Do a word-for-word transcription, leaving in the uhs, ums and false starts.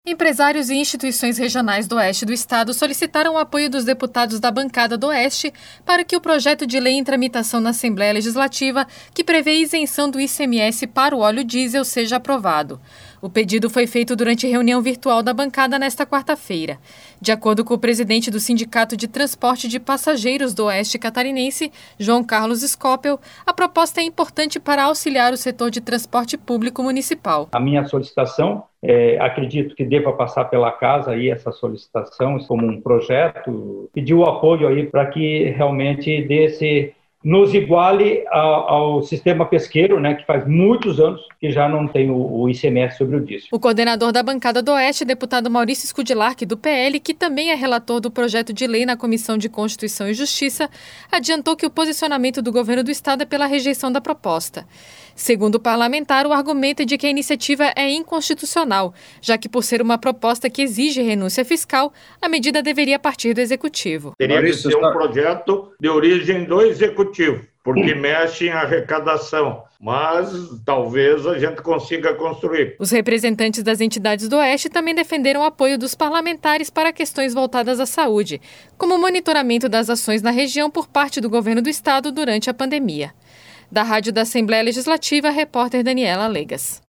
Empresários e instituições regionais do Oeste do Estado solicitaram o apoio dos deputados da bancada do Oeste para que o projeto de lei em tramitação na Assembleia Legislativa, que prevê isenção do I C M S para o óleo diesel, seja aprovado. O pedido foi feito durante reunião virtual da bancada nesta quarta-feira. De acordo com o presidente do Sindicato de Transporte de Passageiros do Oeste Catarinense, João Carlos Scopel, a proposta é importante para auxiliar o setor de transporte público municipal. A minha solicitação, é, acredito que deva passar pela casa aí essa solicitação como um projeto, pedir o apoio aí para que realmente desse nos iguale ao, ao sistema pesqueiro, né, que faz muitos anos que já não tem o, o I C M S sobre o diesel. O coordenador da bancada do Oeste, deputado Maurício Skudilark, do P L, que também é relator do projeto de lei na Comissão de Constituição e Justiça, adiantou que o posicionamento do governo do estado é pela rejeição da proposta. Segundo o parlamentar, o argumento é de que a iniciativa é inconstitucional, já que, por ser uma proposta que exige renúncia fiscal, a medida deveria partir do Executivo. Teria que ser um projeto de origem do Executivo, porque mexe em arrecadação, mas talvez a gente consiga construir. Os representantes das entidades do Oeste também defenderam o apoio dos parlamentares para questões voltadas à saúde, como o monitoramento das ações na região por parte do governo do estado durante a pandemia. Da Rádio da Assembleia Legislativa, a repórter Daniela Legas.